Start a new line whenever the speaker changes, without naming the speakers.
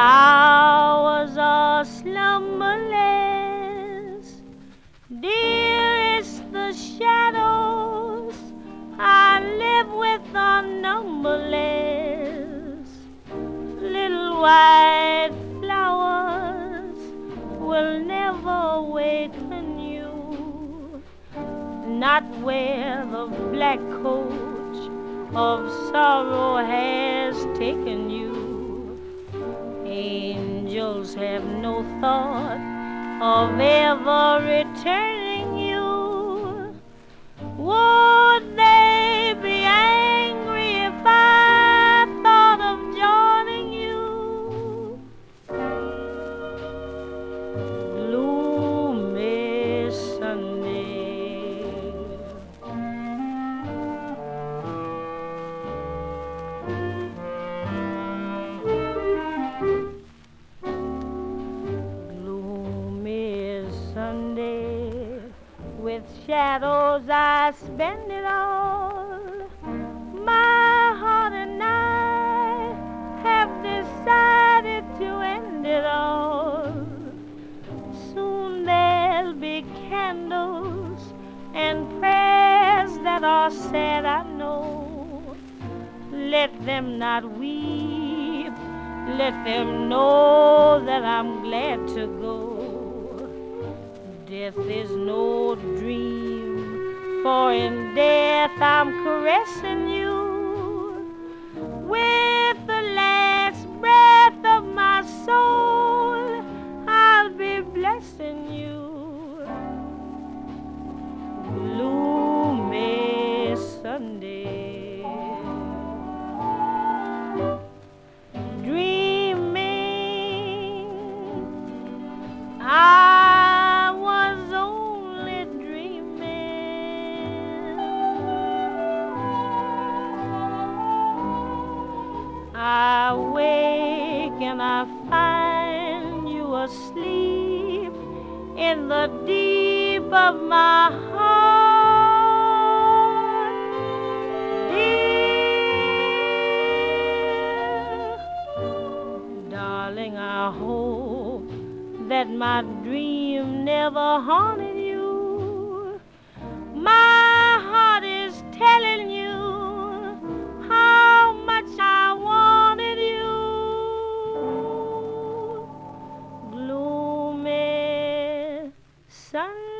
hours are slumberless, dearest, the shadows I live with are numberless. Little white flowers will never awaken you, not where the black coach of sorrow has taken you. Angels have no thought of ever returning you. Would they be angry if I thought of joining you? Gloomy Sunday, gloomy Sunday, with shadows I spend it all. My heart and I have decided to end it all. Soon there'll be candles and prayers that are said, I know. Let them not weep, let them know that I'm glad to go. Death is no dream, for in death I'm caressing you. With the last breath of my soul, I'll be blessing you. Gloomy Sunday, dreaming I was only dreaming. I wake and I find you asleep in the deep of my heart. Dear darling, I hope that my dream never haunted you. My heart is telling you how much I wanted you. Gloomy Sunday.